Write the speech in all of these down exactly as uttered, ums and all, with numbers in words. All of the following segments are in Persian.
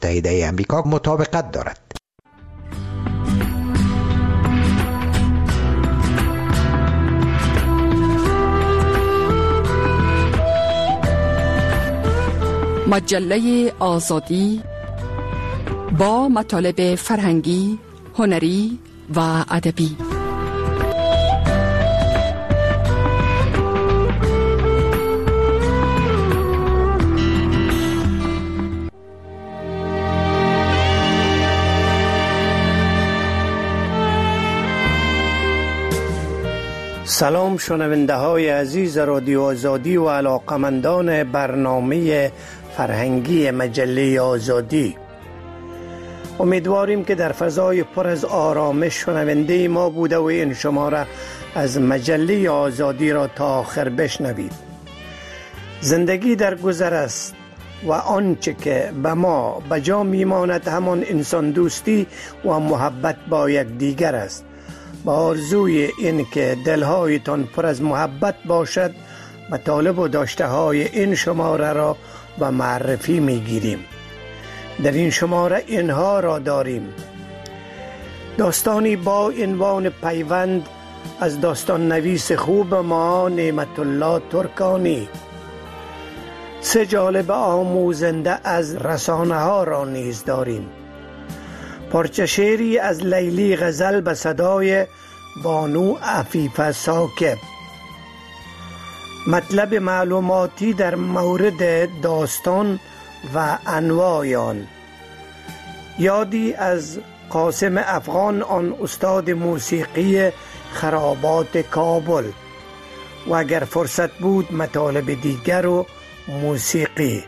متحده امریکا مطابقت دارد. مجله آزادی با مطالب فرهنگی، هنری و ادبی. سلام شنونده های عزیز رادیو آزادی و علاقمندان برنامه فرهنگی مجله آزادی. امیدواریم که در فضای پر از آرامش شنونده ما بوده و این شماره از مجله آزادی را تا آخر بشنوید. زندگی در گذر است و آنچه که به ما به جا میماند همان انسان دوستی و محبت با یک دیگر است. با آرزوی این که دلهایتان پر از محبت باشد، مطالب و داشته های این شماره را به معرفی میگیریم. در این شماره اینها را داریم: داستانی با عنوان پیوند از داستان نویس خوب ما نعمت الله ترکانی. سه جالب آموزنده از رسانه ها را نیز داریم. پارچه شعری از لیلی غزل به صدای بانو عفیفه ساکب. مطلب معلوماتی در مورد داستان و انواع آن. یادی از قاسم افغان، آن استاد موسیقی خرابات کابل. و اگر فرصت بود مطالب دیگر و موسیقی.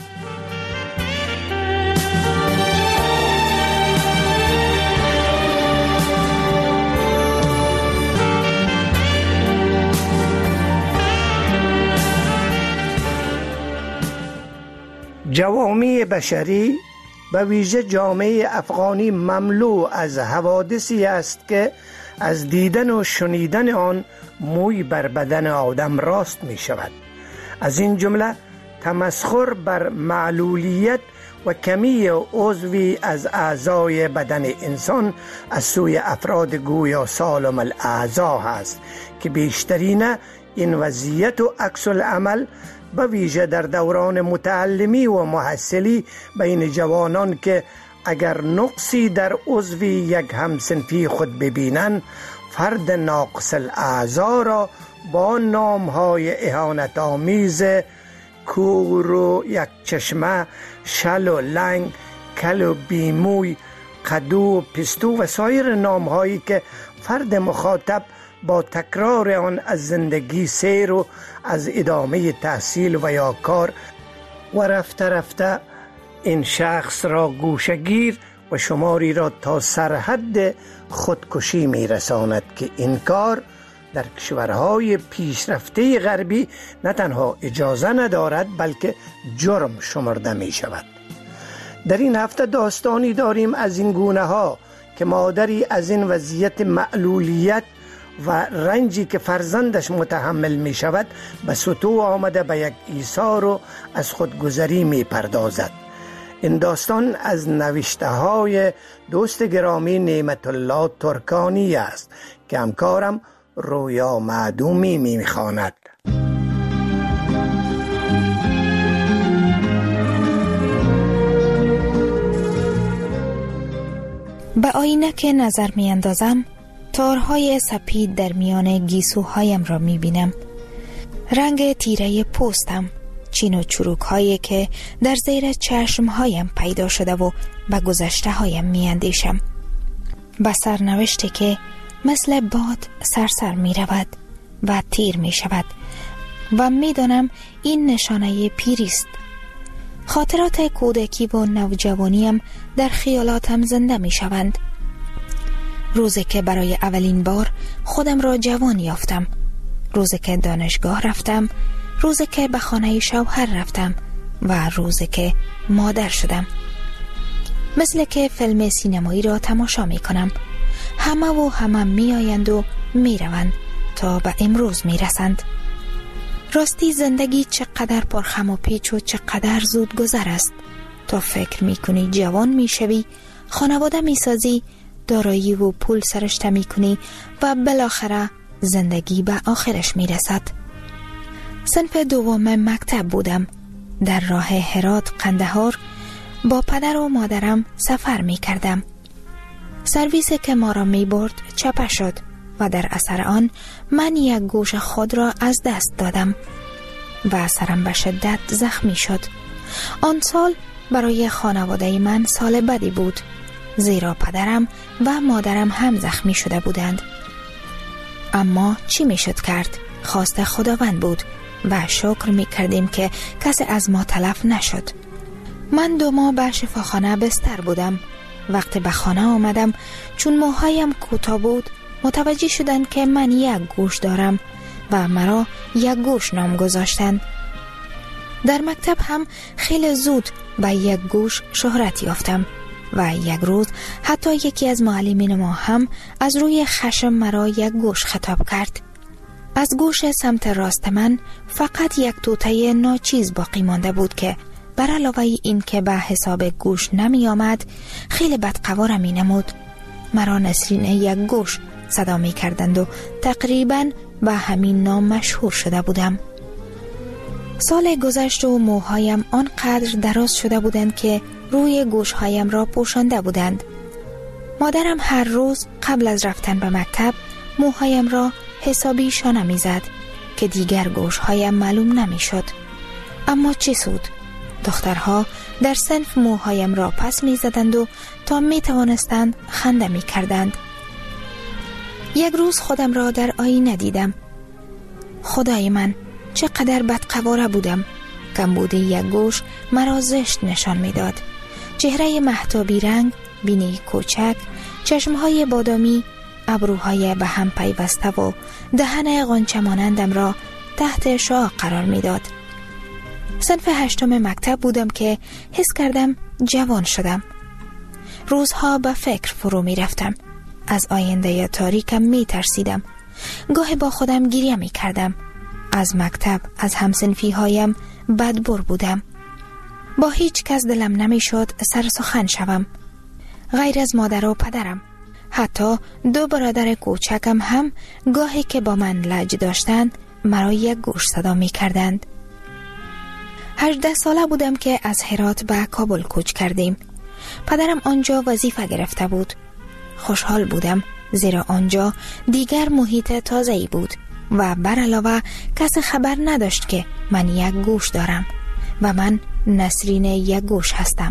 جوامع بشری به ویژه جامعه افغانی مملو از حوادثی است که از دیدن و شنیدن آن موی بر بدن آدم راست می شود. از این جمله تمسخر بر معلولیت و کمی عضوی از اعضای بدن انسان از سوی افراد گویا سالم الاعضا است که بیشترین این وضعیت و عکس العمل به ویژه در دوران متعلمی و محصلی بین جوانان که اگر نقصی در عضوی یک همسنفی خود ببینند، فرد ناقص الاعضا را با نامهای اهانت آمیز کور و یک چشمه، شل و لنگ، کل و بیموی، قدو و پستو و سایر نامهایی که فرد مخاطب با تکرار آن از زندگی سیر و از ادامه تحصیل و یا کار و رفته رفته این شخص را گوشگیر و شماری را تا سرحد خودکشی می رساند که این کار در کشورهای پیشرفته غربی نه تنها اجازه ندارد بلکه جرم شمرده می شود. در این هفته داستانی داریم از این گونه ها که مادری از این وضعیت معلولیت و رنجی که فرزندش متحمل می شود به سطوح آمده به یک ایثار و از خودگذری می پردازد. این داستان از نوشته های دوست گرامی نعمت الله ترکانی است که همکارم رویا معدومی می خواند. به آینه که نظر می اندازم تارهای سپید در میان گیسوهایم را می بینم. رنگ تیره پوستم، چین و چروک هایی که در زیر چشم هایم پیدا شده و به گذشته هایم می اندیشم. به سرنوشتی که مثل باد سرسر می رود و تیر می شود و می دانم این نشانه پیریست. خاطرات کودکی و نوجوانیم در خیالاتم زنده می شوند. روزی که برای اولین بار خودم را جوان یافتم، روزی که دانشگاه رفتم، روزی که به خانه شوهر رفتم و روزی که مادر شدم. مثل که فیلم سینمایی را تماشا می کنم، همه و همه می آیند و می روند تا به امروز می رسند. راستی زندگی چقدر پرخم و پیچ و چقدر زود گذر است. تا فکر میکنی جوان میشوی، خانواده میسازی، دارایی و پول سرشته میکنی و بالاخره زندگی به آخرش میرسد. صنف دوم مکتب بودم. در راه هرات قندهار با پدر و مادرم سفر میکردم. سرویسی که ما را میبرد چپه شد و در اثر آن من یک گوش خود را از دست دادم و سرم به شدت زخمی شد. آن سال برای خانواده من سال بدی بود، زیرا پدرم و مادرم هم زخمی شده بودند. اما چی میشد کرد؟ خواست خداوند بود و شکر میکردیم که کسی از ما تلف نشد. من دو ماه به شفاخانه بستر بودم. وقتی به خانه آمدم، چون موهایم کوتاه بود، متوجه شدند که من یک گوش دارم و مرا یک گوش نام گذاشتند. در مکتب هم خیلی زود به یک گوش شهرت یافتم و یک روز حتی یکی از معلمین ما هم از روی خشم مرا یک گوش خطاب کرد. از گوش سمت راست من فقط یک توته ناچیز باقی مانده بود که بر علاوه این که به حساب گوش نمی آمد، خیلی بدقوارم می نمود. مرا نسرین یک گوش صدا می کردند و تقریبا به همین نام مشهور شده بودم. سال گذشت و موهایم آنقدر دراز شده بودند که روی گوشهایم را پوشانده بودند. مادرم هر روز قبل از رفتن به مکتب موهایم را حسابی شانه می زد که دیگر گوشهایم معلوم نمی شد. اما چه سود؟ دخترها در صنف موهایم را پس می زدند و تا می توانستند خنده می کردند. یک روز خودم را در آینه دیدم. خدای من، چقدر بدقواره بودم. کمبود یک گوش مرا زشت نشان می داد. چهره مهتابی رنگ، بینی کوچک، چشمهای بادامی، ابروهای به هم پیوسته و دهن غنچه مانندم را تحت شعاع قرار می داد. صنف هشتم مکتب بودم که حس کردم جوان شدم. روزها به فکر فرو می رفتم. از آینده تاریکم می ترسیدم. گاهی با خودم گریه می کردم. از مکتب، از همسنفی هایم بدبر بودم. با هیچ کس دلم نمی شد سر سخن شوم، غیر از مادر و پدرم. حتی دو برادر کوچکم هم گاهی که با من لج داشتند مرا یک گوش صدا می کردند. هجده ساله بودم که از هرات به کابل کوچ کردیم. پدرم آنجا وظیفه گرفته بود. خوشحال بودم زیرا آنجا دیگر محیط تازه‌ای بود و بر علاوه کس خبر نداشت که من یک گوش دارم و من نسرین یک گوش هستم.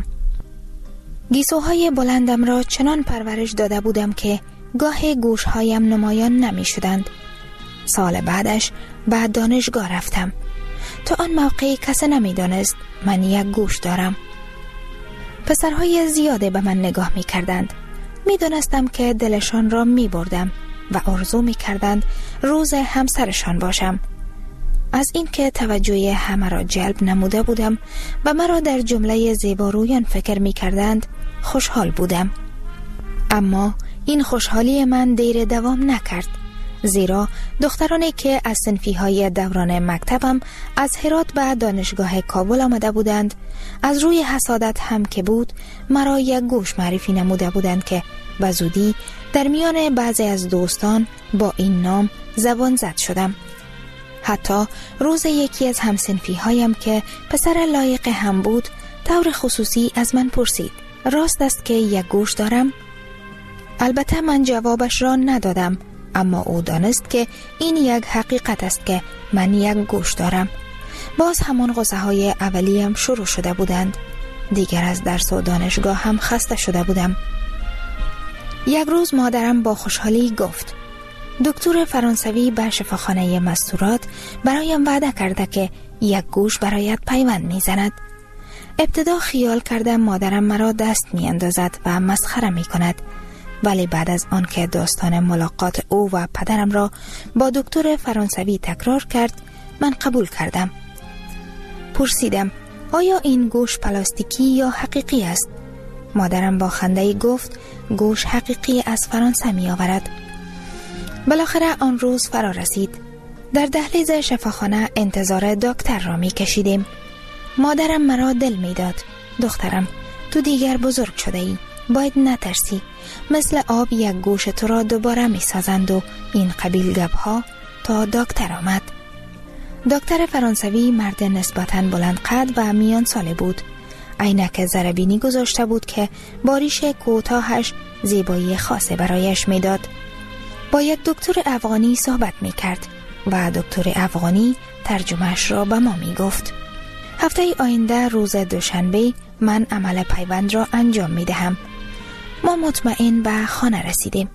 گیسوهای بلندم را چنان پرورش داده بودم که گاه گوشهایم نمایان نمی شدند. سال بعدش به دانشگاه رفتم. تا آن موقع کسی نمی دانست من یک گوش دارم. پسرهای زیاده به من نگاه می کردند. می دانستم که دلشان را می بردم و آرزو می کردند روز همسرشان باشم. از این که توجه همه را جلب نموده بودم و مرا در جمله زیبارویان فکر می کردند خوشحال بودم. اما این خوشحالی من دیر دوام نکرد، زیرا دخترانی که از صنفی های دوران مکتبم از هرات به دانشگاه کابل آمده بودند، از روی حسادت هم که بود مرا یک گوش معرفی نموده بودند که به زودی در میان بعضی از دوستان با این نام زبان زد شدم. حتی روز یکی از همسنفی هایم که پسر لایق هم بود طور خصوصی از من پرسید راست است که یک گوش دارم؟ البته من جوابش را ندادم، اما او دانست که این یک حقیقت است که من یک گوش دارم. باز همان غصه های اولیم شروع شده بودند. دیگر از درس و دانشگاه هم خسته شده بودم. یک روز مادرم با خوشحالی گفت دکتر فرانسوی به شفاخانه مستورات برایم وعده کرده که یک گوش برایت پیوند می زند. ابتدا خیال کردم مادرم مرا دست می اندازد و مسخره می کند، ولی بعد از آن که داستان ملاقات او و پدرم را با دکتر فرانسوی تکرار کرد من قبول کردم. پرسیدم آیا این گوش پلاستیکی یا حقیقی است؟ مادرم با خنده گفت گوش حقیقی از فرانسه می آورد. بالاخره آن روز فرا رسید. در دهلیز شفاخانه انتظار دکتر را می کشیدیم. مادرم مرا دل می داد. دخترم تو دیگر بزرگ شده ای، باید نترسی. مثل آب یک گوش تو را دوباره می سازند و این قبیل گپ‌ها. تا دکتر آمد. دکتر فرانسوی مرد نسبتاً بلند قد و میان ساله بود. عینک زربینی گذاشته بود که باریش کوتاهش زیبایی خاصی برایش میداد. با یک دکتر افغانی صحبت می کرد و دکتر افغانی ترجمهش را به ما می گفت. هفته آینده روز دوشنبه من عمل پیوند را انجام می دهم. ما مطمئن به خانه رسیدیم.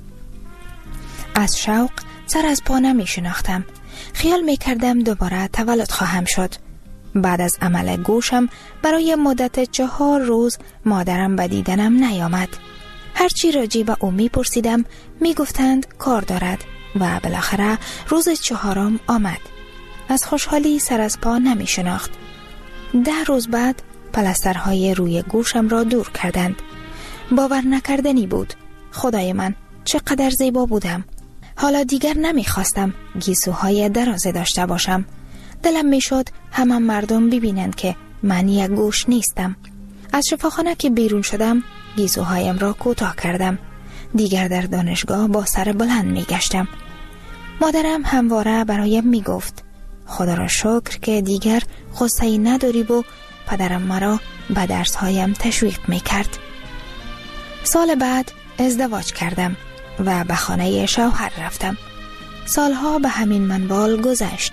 از شوق سر از پا نمی شناختم. خیال می کردم دوباره تولد خواهم شد. بعد از عمل گوشم برای مدت چهار روز مادرم به دیدنم نیامد. هرچی راجع به او می پرسیدم می گفتند کار دارد و بالاخره روز چهارم آمد. از خوشحالی سر از پا نمی شناخت. ده روز بعد پلسترهای روی گوشم را دور کردند. باور نکردنی بود. خدای من چقدر زیبا بودم. حالا دیگر نمی خواستم گیسوهای درازه داشته باشم. دلم می شد همه مردم ببینند که من یک گوش نیستم. از شفاخانه که بیرون شدم گیسوهایم را کوتاه کردم. دیگر در دانشگاه با سر بلند می گشتم. مادرم همواره برایم می گفت خدا را شکر که دیگر غصه‌ای نداری و پدرم مرا به درسهایم تشویق می کرد. سال بعد ازدواج کردم و به خانه شوهر رفتم. سالها به همین منوال گذشت.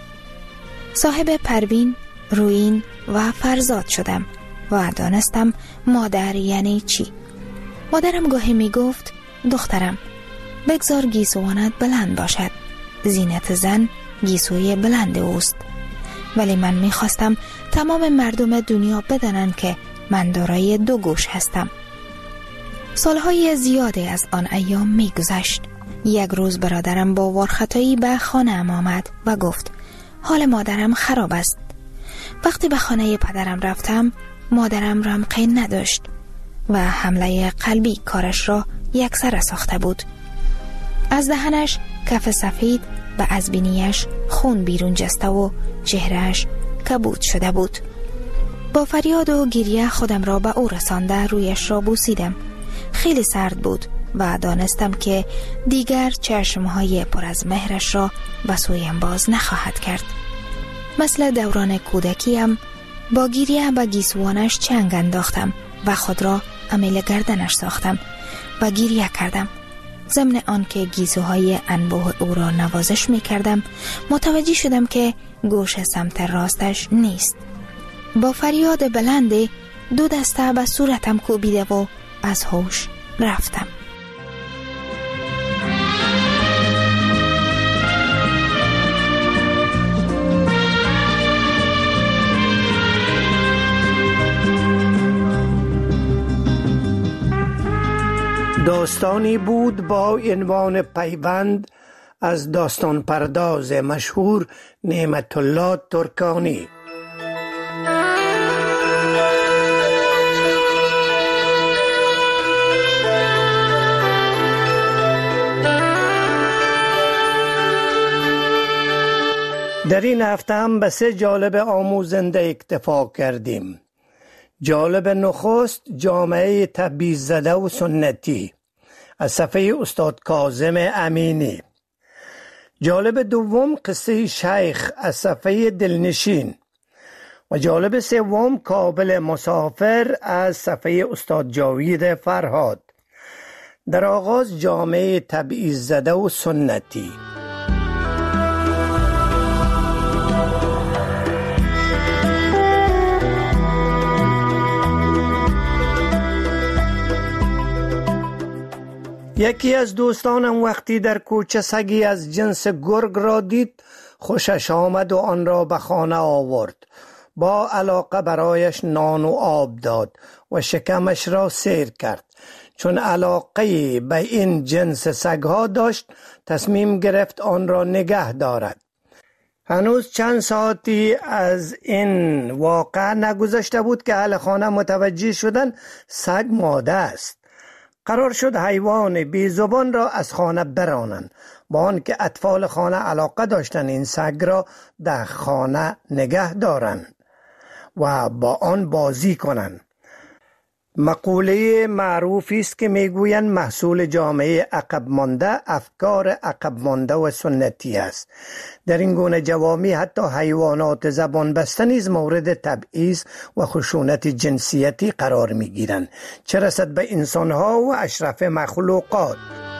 صاحب پروین، روین و فرزاد شدم و دانستم مادر یعنی چی. مادرم گاهی می گفت دخترم بگذار گیسوانت بلند باشد. زینت زن گیسوی بلند اوست. ولی من می خواستم تمام مردم دنیا بدانند که من دارای دو گوش هستم. سالهای زیادی از آن ایام می گذشت. یک روز برادرم با وارختایی به خانه ام آمد و گفت حال مادرم خراب است. وقتی به خانه پدرم رفتم مادرم رمقی نداشت و حمله قلبی کارش را یک سر ساخته بود. از دهنش کف سفید و از بینیش خون بیرون جسته و چهرهش کبود شده بود. با فریاد و گریه خودم را به او رسانده رویش را بوسیدم. خیلی سرد بود و دانستم که دیگر چشمهای پر از مهرش را به سویم باز نخواهد کرد. مثل دوران کودکیم با گریه به گیسوانش چنگ انداختم و خود را امیل گردنش ساختم و گریه کردم. ضمن آن که گیسوهای انبوه او را نوازش می کردم متوجه شدم که گوش سمت راستش نیست. با فریاد بلندی دو دسته به صورتم کوبیده و از هوش رفتم. داستانی بود با عنوان پیوند از داستان پرداز مشهور نعمت الله ترکانی. در این هفته هم به سه جالب آموزنده اکتفا کردیم. جالب نخست جامعه تبعیض زده و سنتی از صفحه استاد کاظم امینی. جالب دوم قصه شیخ از صفحه دلنشین و جالب سوم کابل مسافر از صفحه استاد جاوید فرهاد. در آغاز جامعه تبعیض زده و سنتی. یکی از دوستانم وقتی در کوچه سگی از جنس گرگ را دید خوشش آمد و آن را به خانه آورد. با علاقه برایش نان و آب داد و شکمش را سیر کرد. چون علاقه به این جنس سگها داشت تصمیم گرفت آن را نگه دارد. هنوز چند ساعتی از این واقعه نگذشته بود که اهل خانه متوجه شدند سگ ماده است. قرار شد حیوان بی زبان را از خانه برانند، با آنکه اطفال خانه علاقه داشتند این سگ را در خانه نگه دارند و با آن بازی کنند. مقوله معروفی است که میگویند محصول جامعه عقب مانده افکار عقب مانده و سنتی است. در این گونه جوامع حتی حیوانات زبان بسته نیز مورد تبعیض و خشونت جنسیتی قرار میگیرند، چه رسد به انسانها و اشرف مخلوقات.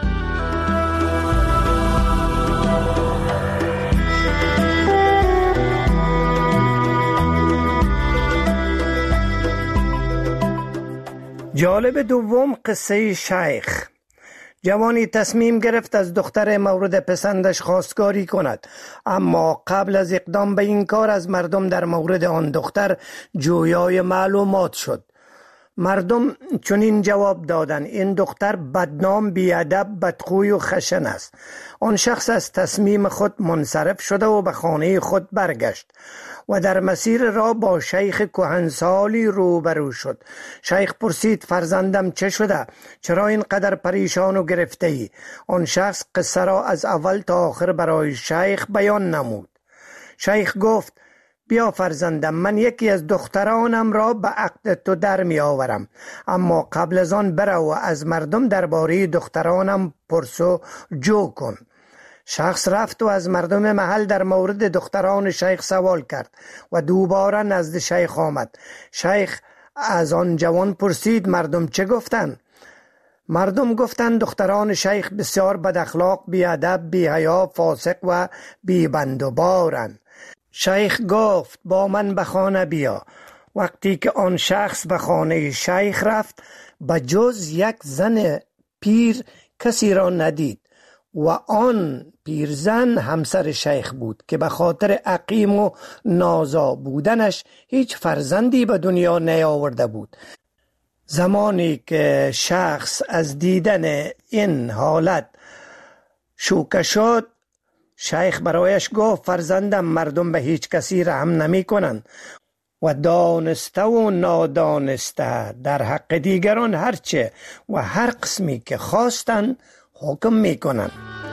جالب دوم قصه شیخ. جوانی تصمیم گرفت از دختر مورد پسندش خواستگاری کند، اما قبل از اقدام به این کار از مردم در مورد آن دختر جویای معلومات شد. مردم چنین جواب دادند: این دختر بدنام، بیادب، بدخوی و خشن است. آن شخص از تصمیم خود منصرف شده و به خانه خود برگشت و در مسیر راه با شیخ کهنسالی روبرو شد. شیخ پرسید: فرزندم چه شده؟ چرا اینقدر پریشان و گرفته ای؟ آن شخص قصه را از اول تا آخر برای شیخ بیان نمود. شیخ گفت: بیا فرزندم، من یکی از دخترانم را به عقد تو در می آورم، اما قبل از آن برو و از مردم درباره دخترانم پرسو جو کن. شخص رفت و از مردم محل در مورد دختران شیخ سوال کرد و دوباره نزد شیخ آمد. شیخ از آن جوان پرسید: مردم چه گفتند؟ مردم گفتند دختران شیخ بسیار بد اخلاق، بی ادب، بی حیا، فاسق و بی بند و بارند. شیخ گفت: با من به خانه بیا. وقتی که آن شخص به خانه شیخ رفت، به جز یک زن پیر کسی را ندید و آن پیرزن همسر شیخ بود که به خاطر عقیم و نازا بودنش هیچ فرزندی به دنیا نیاورده بود. زمانی که شخص از دیدن این حالت شوکه شد، شیخ برایش گفت: فرزندم، مردم به هیچ کسی رحم نمی کنند و دانسته و نادانسته در حق دیگران هرچه و هر قسمی که خواستند حکم می کنند.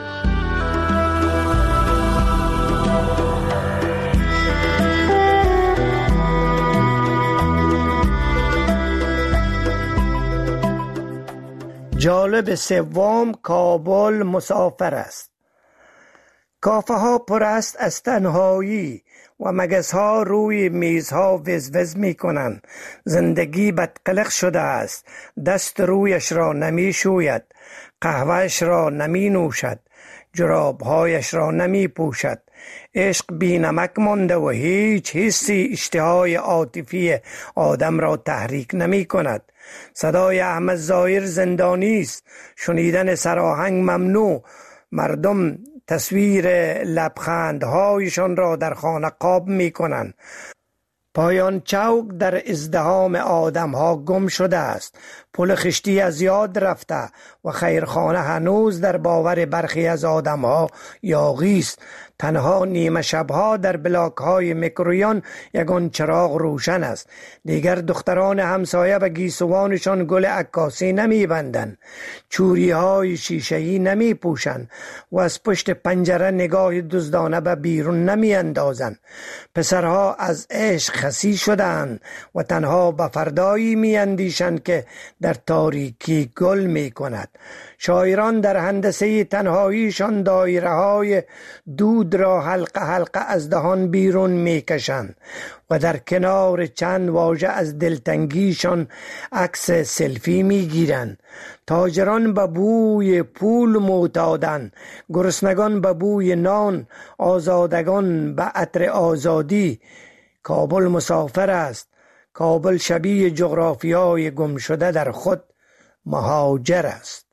جالب سوم کابل مسافر است. کافه ها پر است از تنهایی و مگس ها روی میز ها وز می کنند. زندگی بدقلق شده است. دست رویش را نمی شوید، قهوهش را نمی نوشد، جراب هایش را نمی پوشد. عشق بی نمک مانده و هیچ حسی اشتهای عاطفی آدم را تحریک نمی کند. صدای احمد ظاهر زندانی است، شنیدن سراهنگ ممنوع. مردم تصویر لبخندهایشان را در خانه قاب می کنند. پایان چوک در ازدحام آدم ها گم شده است. پل خشتی از یاد رفته و خیرخانه هنوز در باور برخی از آدم ها یاغی است. تنها نیمه شبها در بلاک های میکرویان یگان چراغ روشن است. دیگر دختران همسایه و گیسوانشان گل عکاسی نمی بندند، چوری های شیشه‌ای نمی پوشند و از پشت پنجره نگاه دزدانه به بیرون نمی اندازند. پسرها از عشق خسی شدند و تنها به فردایی می اندیشند که در تاریکی گل می کند. شاعران در هندسه تنهاییشان دایره های دود را حلقه حلقه از دهان بیرون می کشند و در کنار چند واژه از دلتنگیشان عکس سلفی می گیرند. تاجران به بوی پول معتادند، گرسنگان به بوی نان، آزادگان به عطر آزادی. کابل مسافر است. کابل شبیه جغرافیای گم شده در خود مهاجر است.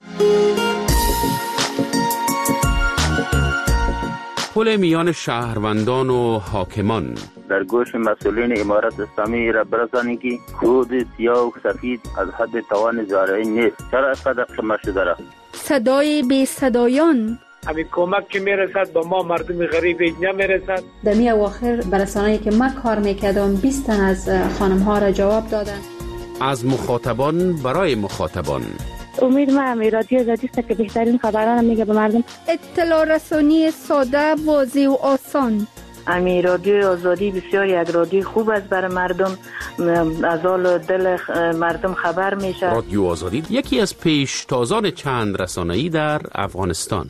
پل میان شهروندان و حاکمان. در گوش مسئولین امارت اسلامی را برسانید که کود سیاه و سفید از حد توان زارعی نیست. چرا اینقدر خمه شده را؟ صدای بی صدایان. همین کمک که میرسد با ما مردم غریب نمیرسد. در می اواخر برسانه‌ای که من کار میکردم بیست تن از خانم ها را جواب دادن. از مخاطبان برای مخاطبان. امید ما هم رادیو زدیست که بهترین خبران میگه به مردم. اطلاع رسانی ساده، واضح و آسان. امی رادیو آزادی بسیار یک رادیو خوب است برای مردم، از حال دل مردم خبر میشه. رادیو آزادی یکی از پیشتازان چند رسانه‌ای در افغانستان.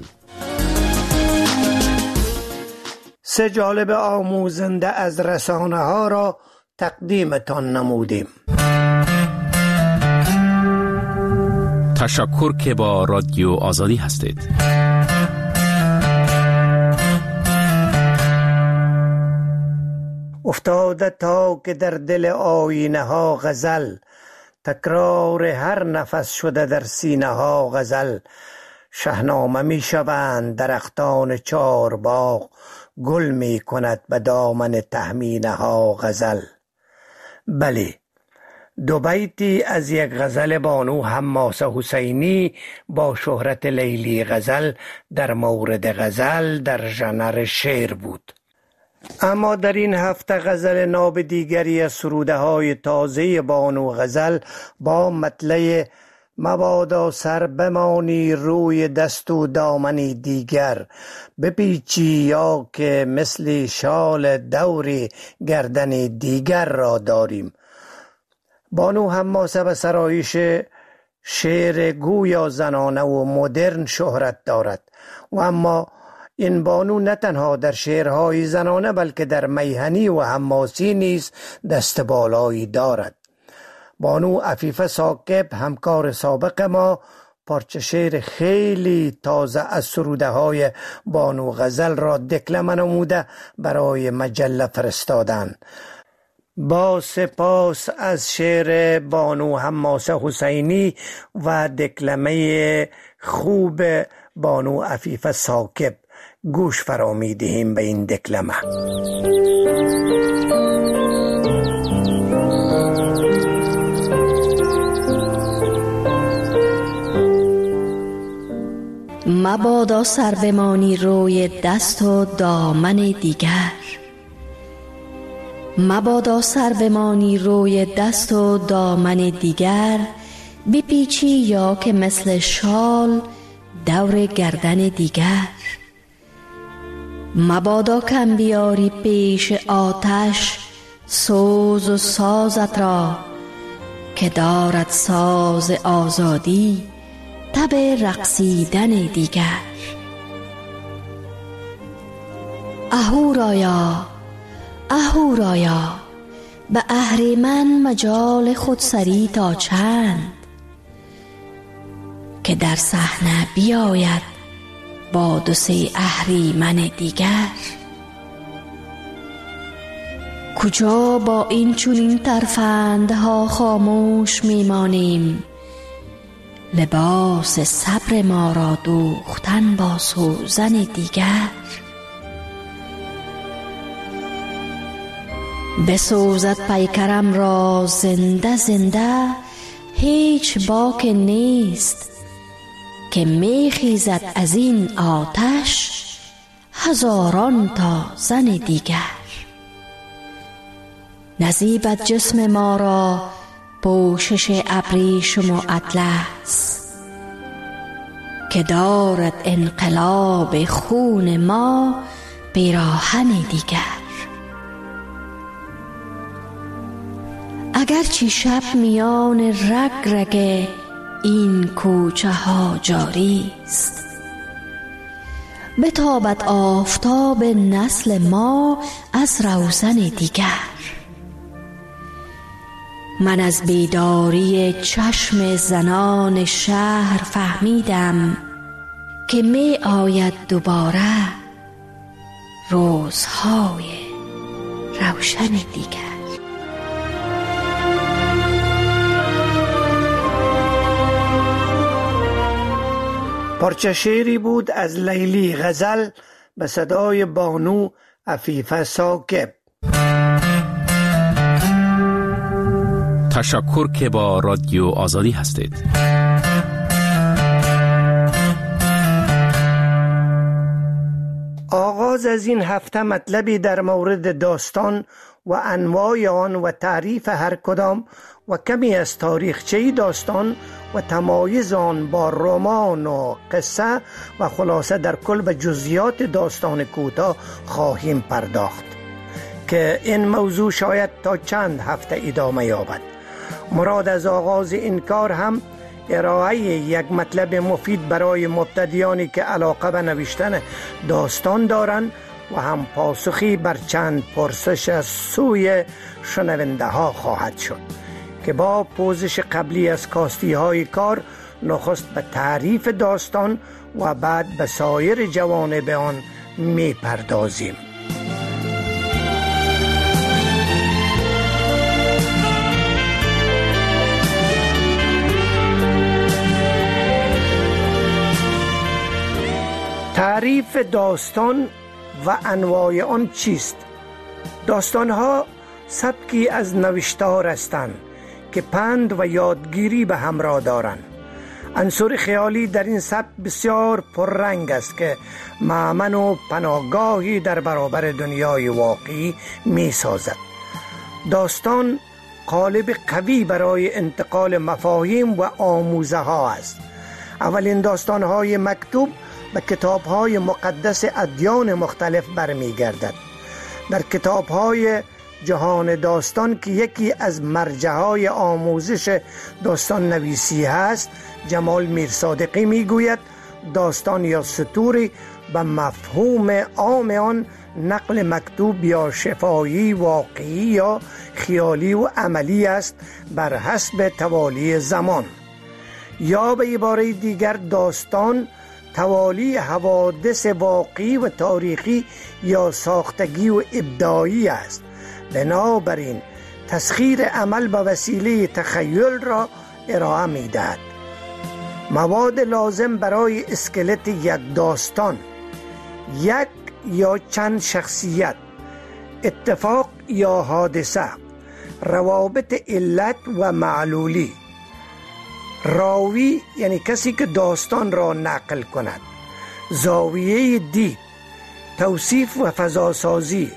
سه جالب آموزنده از رسانه ها را تقدیمتان نمودیم. تشکر که با رادیو آزادی هستید. افتاده تا که در دل آینه ها غزل، تکرار هر نفس شده در سینه ها غزل. شهنامه می شوند درختان چار باغ، گل می کند به دامن تهمینه ها غزل. بله، دو بیتی از یک غزل بانو حماسه حسینی با شهرت لیلی غزل در مورد غزل در ژانر شعر بود. اما در این هفته غزل ناب دیگری از سروده های تازه بانو غزل با مطلع مبادا سر بمانی روی دست و دامنی دیگر، بپیچی یا که مثل شال دوری گردن دیگر را داریم. بانو حماسه به سرایش شعر گویا زنانه و مدرن شهرت دارد و اما این بانو نه تنها در شعرهای زنانه بلکه در میهنی و حماسی نیز دست بالایی دارد. بانو عفیفه ثاقب، همکار سابق ما، پارچه شعر خیلی تازه از سروده های بانو غزل را دکلمه نموده برای مجله فرستادن. با سپاس از شعر بانو حماسه حسینی و دکلمه خوب بانو عفیفه ثاقب گوش فرا می دهیم به این دکلمه. مبادا سر بمانی روی دست و دامن دیگر، مبادا سر بمانی روی دست و دامن دیگر، بپیچی یا که مثل شال دور گردن دیگر. مبادا کم بیاری پیش آتش سوز و سازت را، که دارد ساز آزادی تب رقصیدن دیگر. اهورایا اهورایا، به اهریمن مجال خودسری تا چند، که در صحنه بیاید با دو سه اهریمن دیگر. کجا با این چنین ترفندها خاموش میمانیم، لباس صبر ما را دوختن با سوزن دیگر. بسوزد پیکرم را زنده زنده، هیچ باک نیست، که میخیزد از این آتش هزاران تا زن دیگر. نزیبد جسم ما را پوشش ابریشم و اطلس، که دارد انقلاب خون ما پیراهن دیگر. اگرچه شب میان رگ رگ این کوچه ها جاری است، بتابد آفتاب نسل ما از روزن دیگر. من از بیداری چشم زنان شهر فهمیدم، که می آید دوباره روزهای روشن دیگر. پارچه شعری بود از لیلی غزل به صدای بانو عفیفه ثاقب. تشکر که با رادیو آزادی هستید. آغاز از این هفته مطلبی در مورد داستان و انواع آن و تعریف هر کدام و کمی از تاریخچه داستان و تمایز آن با رمان و قصه و خلاصه در کل به جزئیات داستان کوتاه خواهیم پرداخت که این موضوع شاید تا چند هفته ادامه یابد. مراد از آغاز این کار هم ارائه یک مطلب مفید برای مبتدیانی که علاقه به نوشتن داستان دارند و هم پاسخی بر چند پرسش از سوی شنونده ها خواهد شد که با پوزش قبلی از کاستی های کار نخست به تعریف داستان و بعد به سایر جوانب آن می پردازیم. تعریف داستان و انواع آن چیست؟ داستان‌ها سبکی از نوشتار هستند که پند و یادگیری به همراه دارند. عنصر خیالی در این سبک بسیار پررنگ است که مأمن و پناهگاهی در برابر دنیای واقعی می سازد. داستان قالب قوی برای انتقال مفاهیم و آموزه ها است. اولین داستان‌های مکتوب به کتاب‌های مقدس ادیان مختلف برمیگردد. در کتاب‌های جهان داستان که یکی از مرجع‌های آموزش داستان نویسی است، جمال میرصادقی میگوید داستان یا سطوری به مفهوم عام آن نقل مکتوب یا شفاهی واقعی یا خیالی و عملی است بر حسب توالی زمان. یا به عباره دیگر داستان توالی حوادث واقعی و تاریخی یا ساختگی و ابداعی است. بنابراین تسخیر عمل به وسیله تخیل را ارائه می دهد. مواد لازم برای اسکلت یک داستان: یک یا چند شخصیت، اتفاق یا حادثه، روابط علت و معلولی، راوی یعنی کسی که داستان را نقل کند، زاویه دید، توصیف و فضاسازی.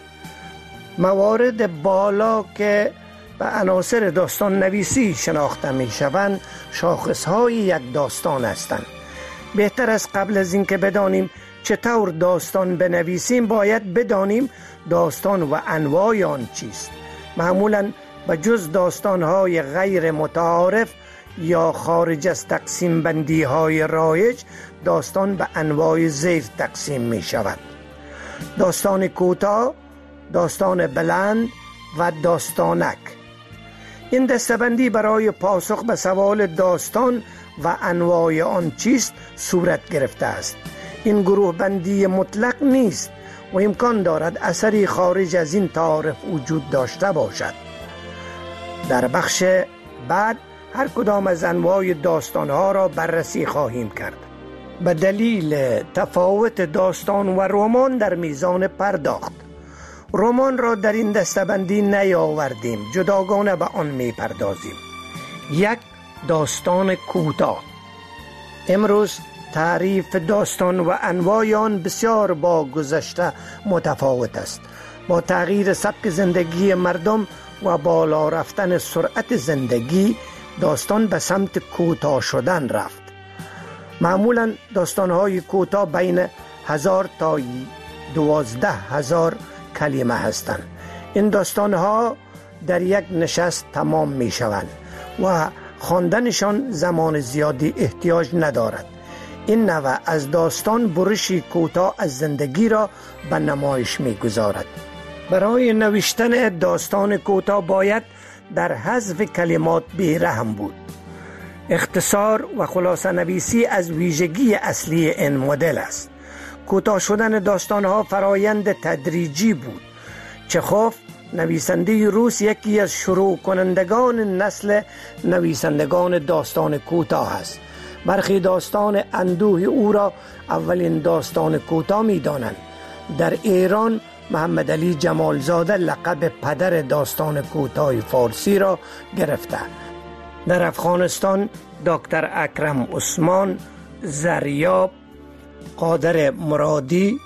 موارد بالا که به عناصر داستان نویسی شناخته می شوند شاخصهای یک داستان هستند. بهتر از قبل از اینکه بدانیم چطور داستان بنویسیم باید بدانیم داستان و انواع آن چیست. معمولاً به جز داستانهای غیر متعارف یا خارج از تقسیم بندی های رایج، داستان به انواع زیر تقسیم می شود: داستان کوتاه، داستان بلند و داستانک. این دسته‌بندی برای پاسخ به سوال داستان و انواع آن چیست صورت گرفته است. این گروه بندی مطلق نیست و امکان دارد اثری خارج از این تعارف وجود داشته باشد. در بخش بعد هر کدام از انواع داستانها را بررسی خواهیم کرد. به دلیل تفاوت داستان و رمان در میزان پرداخت، رمان را در این دسته‌بندی نیاوردیم، جداگانه به آن می پردازیم. یک، داستان کوتاه. امروز تعریف داستان و انواع آن بسیار با گذشته متفاوت است. با تغییر سبک زندگی مردم و بالا رفتن سرعت زندگی، داستان به سمت کوتاه شدن رفت. معمولا داستان‌های کوتاه بین هزار تا دوازده هزار کلمه هستند. این داستان‌ها در یک نشست تمام می شوند و خواندنشان زمان زیادی احتیاج ندارد. این نوع از داستان برشی کوتاه از زندگی را به نمایش می گذارد. برای نوشتن داستان کوتاه باید در حذف کلمات بی‌رحم بود. اختصار و خلاصه نویسی از ویژگی اصلی این مدل است. کوتاه شدن داستانها فرایند تدریجی بود. چخوف، نویسنده روس، یکی از شروع کنندگان نسل نویسندگان داستان کوتاه است. برخی داستان اندوه او را اولین داستان کوتاه می دانند. در ایران محمد علی جمالزاده لقب پدر داستان کوتاه فارسی را گرفته. در افغانستان دکتر اکرم عثمان، زریاب، قادر مرادی،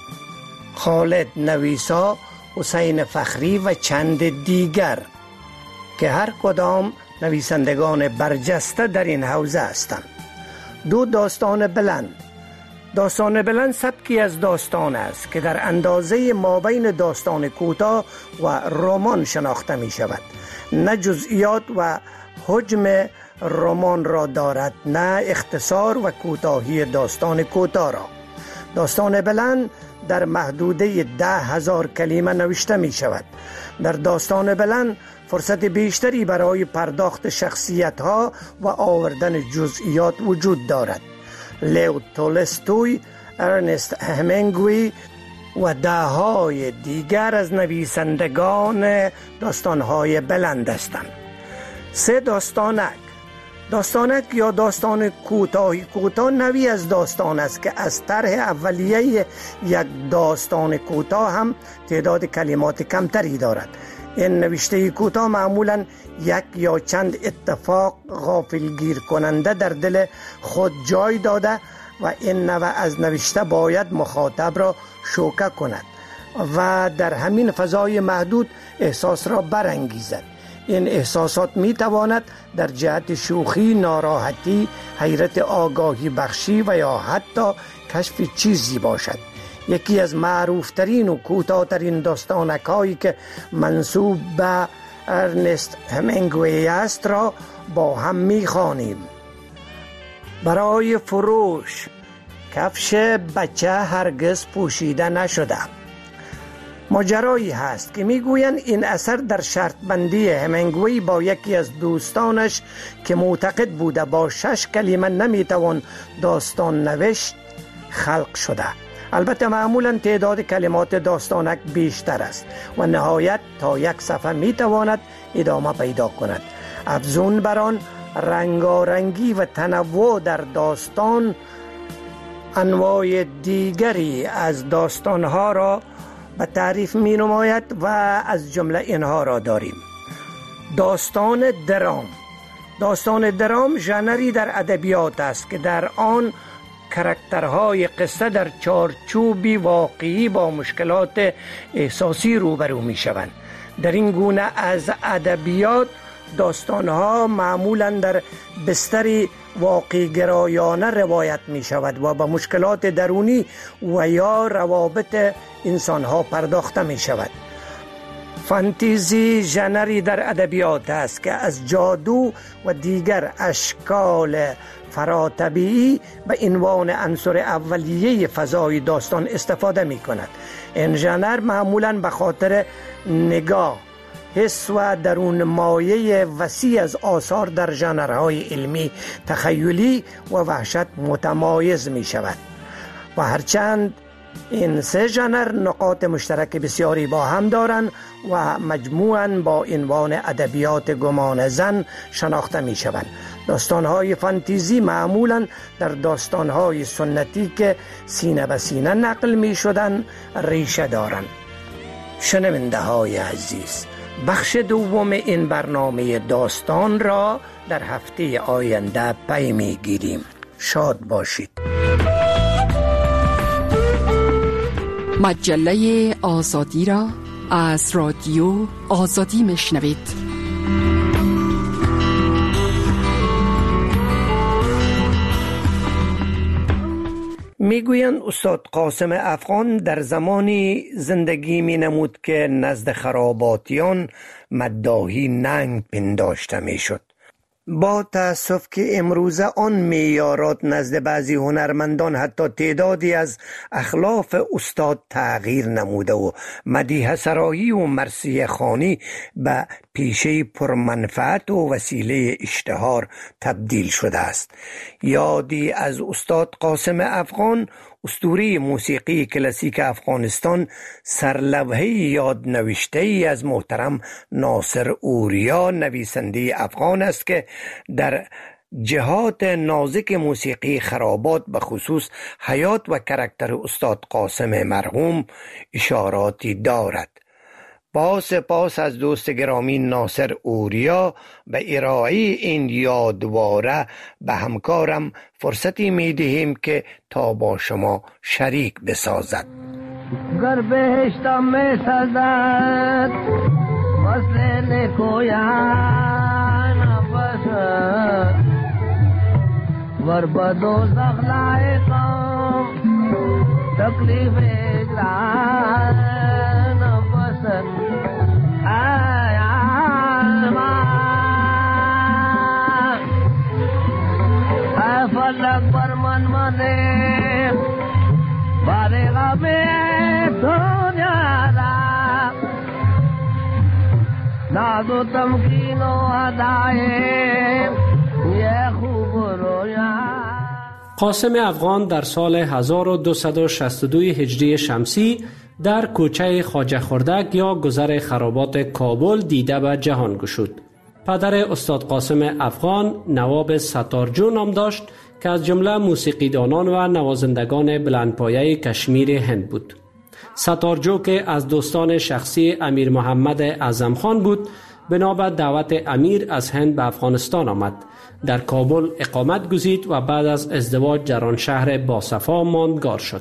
خالد نویسا، حسین فخری و چند دیگر که هر کدام نویسندگان برجسته در این حوزه هستند. دو داستان بلند. داستان بلند سبکی از داستان است که در اندازه مابین داستان کوتاه و رمان شناخته می شود. نه جزئیات و حجم رمان را دارد، نه اختصار و کوتاهی داستان کوتاه را. داستان بلند در محدوده ده هزار کلمه نوشته می شود. در داستان بلند فرصت بیشتری برای پرداخت شخصیت ها و آوردن جزئیات وجود دارد. لیو تولستوی، ارنست همینگوی و ده‌های دیگر از نویسندگان داستان‌های بلند هستند. سه داستانک. داستانک یا داستان کوتاهی کوتاه نوعی از داستان است که از طرح اولیه یک داستان کوتاه هم تعداد کلمات کمتری دارد. این نوشته کوتاه معمولاً یک یا چند اتفاق غافلگیر کننده در دل خود جای داده و این نوع از نوشته باید مخاطب را شوکه کند و در همین فضای محدود احساس را برانگیزد. این احساسات می تواند در جهت شوخی، ناراحتی، حیرت آگاهی بخشی و یا حتی کشف چیزی باشد. یکی از معروفترین و کوتاه‌ترین داستانک‌هایی که منسوب به ارنست همینگوی است را با هم می‌خوانیم. برای فروش کفش بچه هرگز پوشیده نشده. ماجرایی هست که میگویند این اثر در شرط بندی همینگوی با یکی از دوستانش که معتقد بوده با شش کلمه نمیتوان داستان نوشت خلق شده. البته معمولا تعداد کلمات داستانک بیشتر است و نهایت تا یک صفحه میتواند ادامه پیدا کند. افزون بر آن رنگارنگی و تنوع در داستان انواع دیگری از داستانها را به تعریف می نماید و از جمله اینها را داریم. داستان درام. داستان درام ژانری در ادبیات است که در آن کاراکترهای قصه در چارچوبی واقعی با مشکلات احساسی روبرو می شوند. در این گونه از ادبیات داستانها معمولا در بستری واقعی گرایانه روایت می شود و به مشکلات درونی و یا روابط انسانها پرداخته می شود. فانتزی ژانری در ادبیات است که از جادو و دیگر اشکال فراتبیعی به عنوان عنصر اولیه فضای داستان استفاده می کند. این ژانر معمولا به خاطر نگاه، حس و درون مایه وسیع از آثار در ژانرهای علمی، تخیلی و وحشت متمایز می شود و هرچند این سه ژانر نقاط مشترک بسیاری با هم دارند و مجموعاً با عنوان ادبیات گمان زن شناخته می شوند. داستانهای فانتزی معمولاً در داستانهای سنتی که سینه به سینه نقل می شدن ریشه دارند. شنونده های عزیز، بخش دوم این برنامه داستان را در هفته آینده پی می گیریم. شاد باشید. مجله آزادی را از رادیو آزادی میشنوید. میگویند استاد قاسم افغان در زمانی زندگی می نمود که نزد خراباتیان مداحی ننگ پنداشته می شد. با تأسف که امروزه آن معیارات نزد بعضی هنرمندان حتی تعدادی از اخلاف استاد تغییر نموده و مدیح سرایی و مرثیه خوانی به پیشه پرمنفعت و وسیله اشتهار تبدیل شده است. یادی از استاد قاسم افغان، اسطوره موسیقی کلاسیک افغانستان، سرلوحه یاد نوشته ای از محترم ناصر اوریا نویسنده افغان است که در جهات نازک موسیقی خرابات به خصوص حیات و کاراکتر استاد قاسم مرحوم اشاراتی دارد. با سپاس از دوست گرامی ناصر اوریا به ارائه این یادواره به همکارم فرصتی می دهیم که تا با شما شریک بسازد. گر بهشتم می سازد وصل نکویان ور بدو زغلائے قوم تکلیف اجران بسن آیا آلمان اے فلک پر من منے بارے غمی دنیا را ناز و تمکین و عدائم یہ خوب رویا. قاسم افغان در سال هزار و دویست و شصت و دو هجری شمسی در کوچه خواجه خردک یا گذر خرابات کابل دیده به جهان گشود. پدر استاد قاسم افغان نواب ستارجو نام داشت که از جمله موسیقیدانان و نوازندگان بلندپایه کشمیر هند بود. ستارجو که از دوستان شخصی امیر محمد اعظم خان بود، بنابر دعوت امیر از هند به افغانستان آمد. در کابل اقامت گزید و بعد از ازدواج در آن شهر باصفا ماندگار شد.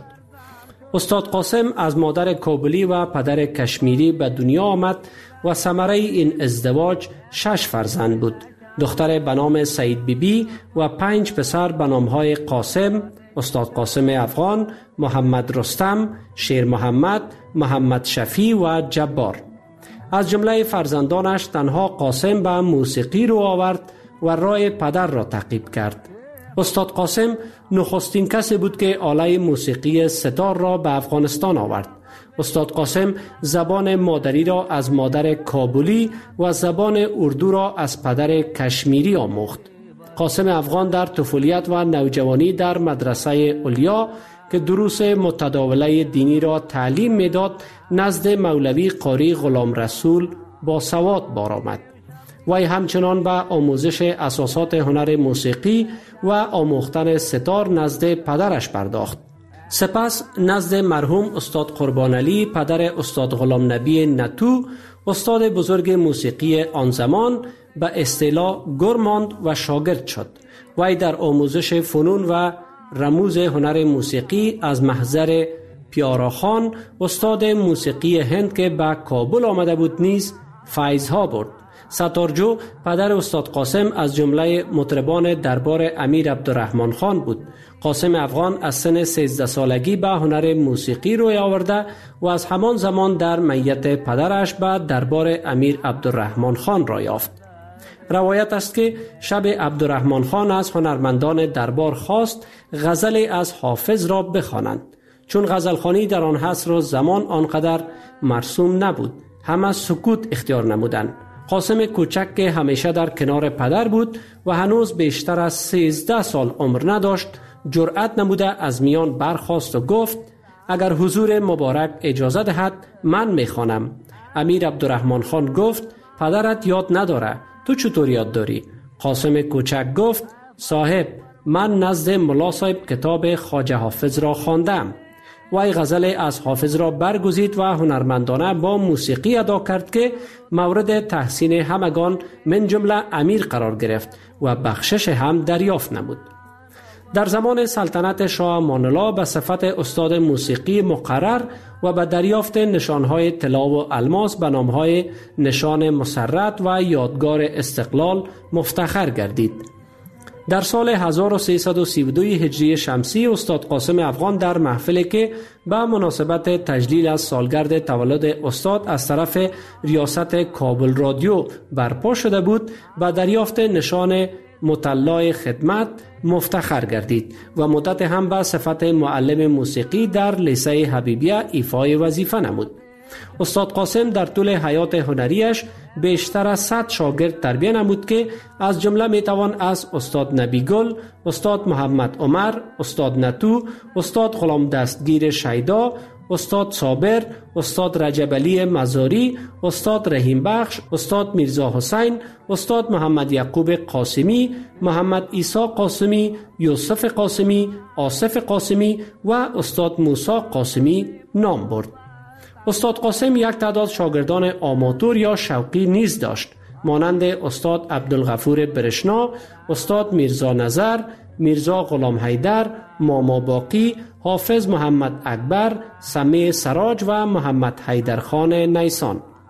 استاد قاسم از مادر کابلی و پدر کشمیری به دنیا آمد و ثمره این ازدواج شش فرزند بود. دختر به نام سعید بیبی و پنج پسر به نامهای قاسم، استاد قاسم افغان، محمد رستم، شیر محمد، محمد شفیع و جبار. از جمله فرزندانش تنها قاسم به موسیقی رو آورد و راه پدر را تعقیب کرد. استاد قاسم نخستین کسی بود که آله موسیقی ستار را به افغانستان آورد. استاد قاسم زبان مادری را از مادر کابلی و زبان اردو را از پدر کشمیری آموخت. قاسم افغان در طفولیت و نوجوانی در مدرسه علیا که دروس متداوله دینی را تعلیم میداد نزد مولوی قاری غلام رسول با سواد بار آمد. وی همچنان به آموزش اساسات هنر موسیقی و آموختن ستار نزد پدرش پرداخت. سپس نزد مرحوم استاد قربان علی پدر استاد غلام نبی نتو، استاد بزرگ موسیقی آن زمان، به اصطلاح گر ماند و شاگرد شد. وی در آموزش فنون و رموز هنر موسیقی از محضر پیاراخان استاد موسیقی هند که به کابل آمده بود نیز فیض‌ها برد. ستارجو پدر استاد قاسم از جمله مطربان دربار امیر عبدالرحمن خان بود. قاسم افغان از سن سیزده سالگی به هنر موسیقی روی آورده و از همان زمان در میت پدرش به دربار امیر عبدالرحمن خان را یافت. روایت است که شب عبدالرحمن خان از هنرمندان دربار خواست غزل از حافظ را بخوانند. چون غزلخوانی در آن عصر و زمان آنقدر مرسوم نبود، همه سکوت اختیار نمودند. قاسم کوچک که همیشه در کنار پدر بود و هنوز بیشتر از سیزده سال عمر نداشت، جرأت نموده از میان برخاست و گفت اگر حضور مبارک اجازه دهد من میخوانم. امیر عبدالرحمن خان گفت پدرت یاد نداره، تو چطور یاد داری؟ قاسم کوچک گفت صاحب من نزد ملا صاحب کتاب خواجه حافظ را خواندم. وی غزل از حافظ را برگزید و هنرمندانه با موسیقی ادا کرد که مورد تحسین همگان من جمله امیر قرار گرفت و بخشش هم دریافت نمود. در زمان سلطنت شاه امان الله به صفت استاد موسیقی مقرر و به دریافت نشانهای طلا و الماس به نامهای نشان مسرت و یادگار استقلال مفتخر گردید. در سال هزار و سیصد و سی و دو هجری شمسی استاد قاسم افغان در محفلی که به مناسبت تجلیل از سالگرد تولد استاد از طرف ریاست کابل رادیو برپا شده بود به دریافت نشان مطلع خدمت مفتخر گردید و مدت هم به صفت معلم موسیقی در لیسه حبیبیه ایفای وظیفه نمود. استاد قاسم در طول حیات هنریش بیشتر از صد شاگرد تربیت نمود که از جمله میتوان از استاد نبی گل، استاد محمد عمر، استاد نتو، استاد غلام دستگیر شیدا، استاد صابر، استاد رجب علی مزاری، استاد رحیم بخش، استاد میرزا حسین، استاد محمد یعقوب قاسمی، محمد عیسی قاسمی، یوسف قاسمی، آصف قاسمی و استاد موسی قاسمی نام برد. استاد قاسم یک تعداد شاگردان آماتور یا شوقی نیز داشت، مانند استاد عبدالغفور برشنا، استاد میرزا نظر، میرزا غلام حیدر، ماما باقی، حافظ محمد اکبر، سمیع سراج و محمد حیدر خان نیسان.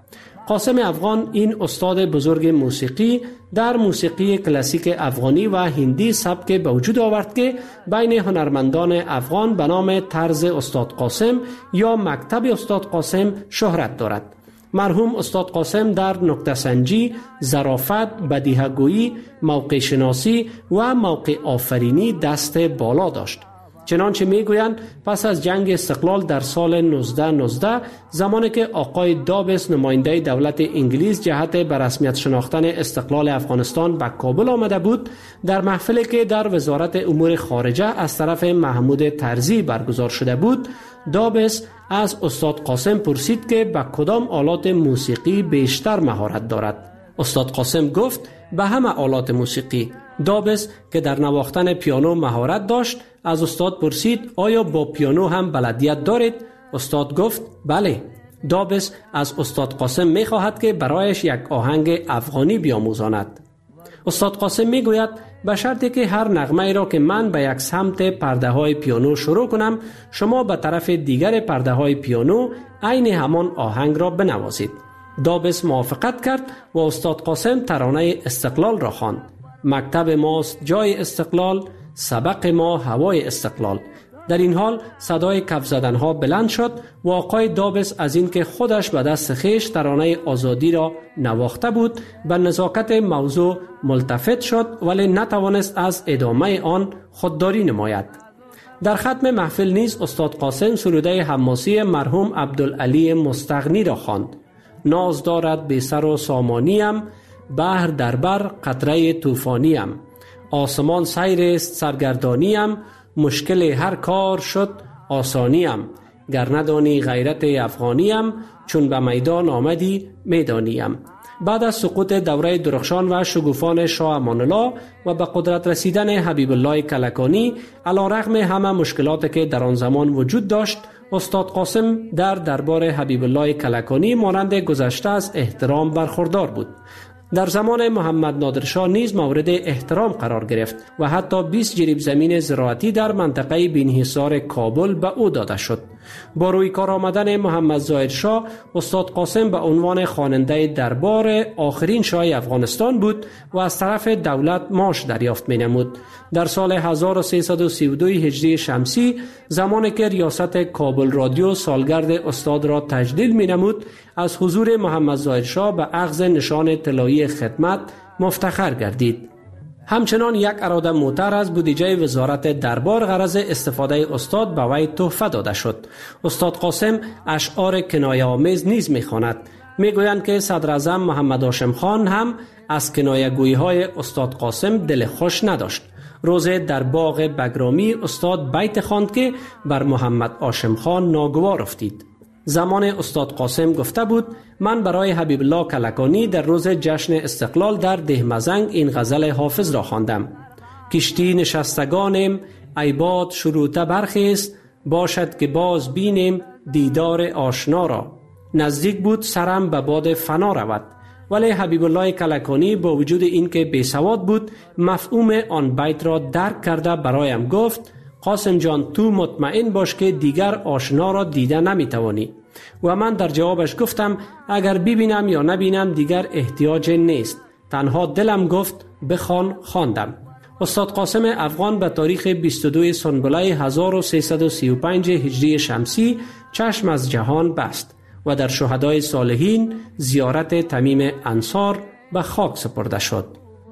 قاسم افغان این استاد بزرگ موسیقی در موسیقی کلاسیک افغانی و هندی سبک به وجود آورد که بین هنرمندان افغان به نام طرز استاد قاسم یا مکتب استاد قاسم شهرت دارد. مرحوم استاد قاسم در نکته سنجی، ظرافت، بدیه‌گویی، موقع شناسی و موقع آفرینی دست بالا داشت. چنانچه میگویند پس از جنگ استقلال در سال نوزده نوزده زمانی که آقای دابس نماینده دولت انگلیس جهت به رسمیت شناختن استقلال افغانستان به کابل آمده بود، در محفلی که در وزارت امور خارجه از طرف محمود طرزی برگزار شده بود، دابس از استاد قاسم پرسید که به کدام آلات موسیقی بیشتر مهارت دارد. استاد قاسم گفت به همه آلات موسیقی. دابس که در نواختن پیانو مهارت داشت از استاد پرسید آیا با پیانو هم بلدیت دارید؟ استاد گفت بله. دابس از استاد قاسم می خواهد که برایش یک آهنگ افغانی بیاموزاند. استاد قاسم می گوید به شرطی که هر نغمه ای را که من به یک سمت پرده های پیانو شروع کنم، شما به طرف دیگر پرده های پیانو عین همان آهنگ را بنوازید. دابس موافقت کرد و استاد قاسم ترانه استقلال را خواند. مکتب ماست جای استقلال، سبق ما هوای استقلال. در این حال صدای کف زدن ها بلند شد و آقای دابس از اینکه خودش به دست خویش ترانه آزادی را نواخته بود به نزاکت موضوع ملتفت شد، ولی نتوانست از ادامه آن خودداری نماید. در ختم محفل نیز استاد قاسم سروده حماسی مرحوم عبدالعلی مستغنی را خواند. ناز دارد بی سر و سامانیم، بحر در بر قطره طوفانیم، آسمان سیر است سرگردانیم، مشکل هر کار شد آسانیم، گر ندانی غیرت افغانیم، چون به میدان آمدی میدانیم. بعد از سقوط دوره درخشان و شگوفان شاه امان الله و به قدرت رسیدن حبیب الله کلکانی، علیرغم همه مشکلاتی که در آن زمان وجود داشت، استاد قاسم در دربار حبیب الله کلکانی مانند گذشته از احترام برخوردار بود. در زمان محمد نادرشاه نیز مورد احترام قرار گرفت و حتی بیست جریب زمین زراعتی در منطقه بینحصار کابل به او داده شد. با روی کار آمدن محمد ظاهر شاه، استاد قاسم به عنوان خواننده دربار آخرین شاه افغانستان بود و از طرف دولت معاش دریافت می نمود. در سال هزار و سیصد و سی و دو هجری شمسی، زمانی که ریاست کابل رادیو سالگرد استاد را تجلیل می نمود، از حضور محمد ظاهر شاه به اخذ نشان طلایی خدمت مفتخر گردید. همچنان یک اراده موتر از بودجه وزارت دربار غرض استفاده استاد به وی تحفه داده شد. استاد قاسم اشعار کنایه آمیز نیز می‌خواند. میگویند که صدر اعظم محمد هاشم خان هم از کنایه گویی های استاد قاسم دل خوش نداشت. روزه در باغ بگرامی استاد بیت خواند که بر محمد هاشم خان ناگوار افتید. زمان استاد قاسم گفته بود من برای حبیب الله کلکانی در روز جشن استقلال در دهمزنگ این غزل حافظ را خواندم. کشتی نشستگانم ای باد شروطه برخیست، باشد که باز بینیم دیدار آشنا را. نزدیک بود سرم به باد فنا رود. ولی حبیب الله کلکانی با وجود اینکه بیسواد بود مفهوم آن بیت را درک کرده برایم گفت قاسم جان تو مطمئن باش که دیگر آشنا را دیده نمیتوانی. و من در جوابش گفتم اگر ببینم یا نبینم دیگر احتیاج نیست، تنها دلم گفت بخوان. خواندم. استاد قاسم افغان به تاریخ بیست و دو سنبله هزار و سیصد و سی و پنج هجری شمسی چشم از جهان بست و در شهدای صالحین زیارت تمیم انصار به خاک سپرده شد.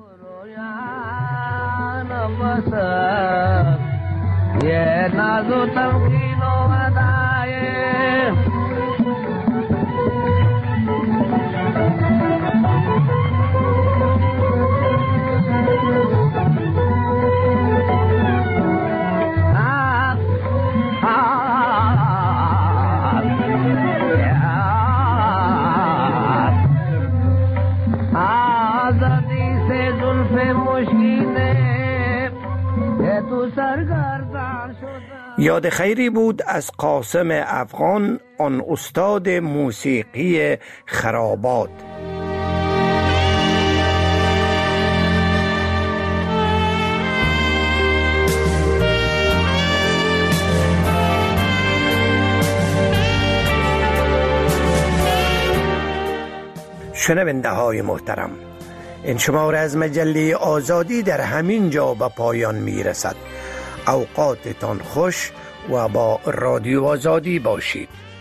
ये नाज़ो तमकीनो अदाए आज़ादी से जुल्फ़े मुश्किने ये तू सरकार یاد خیری بود از قاسم افغان، آن استاد موسیقی خرابات. شنونده های محترم، این شماره از مجله آزادی در همین جا به پایان می رسد. اوقاتتان خوش و با رادیو آزادی باشید.